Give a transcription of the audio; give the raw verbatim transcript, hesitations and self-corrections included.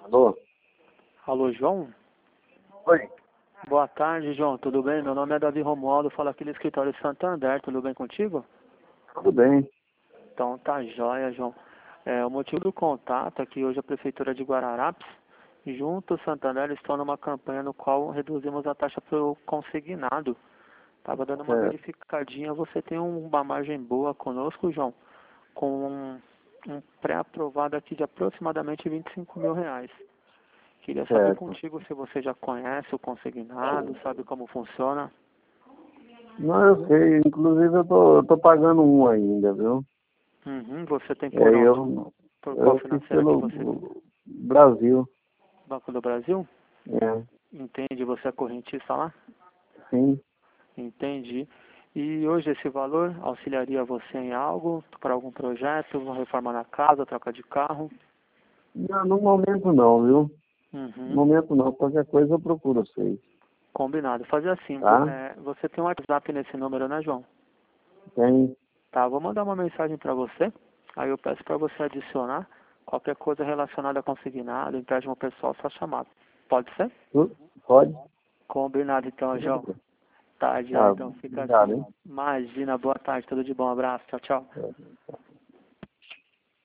Alô? Alô, João? Oi. Boa tarde, João. Tudo bem? Meu nome é Davi Romualdo, falo aqui do escritório de Santander. Tudo bem contigo? Tudo bem. Então tá jóia, João. É, o motivo do contato é que hoje a Prefeitura de Guararapes, junto ao Santander, estão numa campanha no qual reduzimos a taxa para o consignado. Estava dando uma É, verificadinha. Você tem um- uma margem boa conosco, João, com um, um pré-aprovado aqui de aproximadamente vinte e cinco mil reais. Queria saber certo. contigo se você já conhece o consignado, sabe como funciona. Não, eu sei. Inclusive eu tô, eu tô pagando um ainda, viu? Uhum, você tem É, por onde? eu, Por qual eu fiz financeira que você... pelo Brasil. Banco do Brasil? É, Entendi, você é correntista lá? sim. Entendi. E hoje esse valor auxiliaria você em algo, para algum projeto, uma reforma na casa, troca de carro? Não, no momento não, viu? No Uhum, momento não. Qualquer coisa eu procuro vocês. combinado. Fazer assim, vo- Tá? é, você tem um WhatsApp nesse número, né, João? Tem. Tá, vou mandar uma mensagem para você, aí eu peço para você adicionar qualquer coisa relacionada a consignado, empréstimo pessoal, só chamar. Pode ser? Tu- Pode? Combinado então, João. Tá, já, Tá, então fica obrigado, assim. hein? Imagina, boa tarde, tudo de bom, abraço, tchau, tchau. É.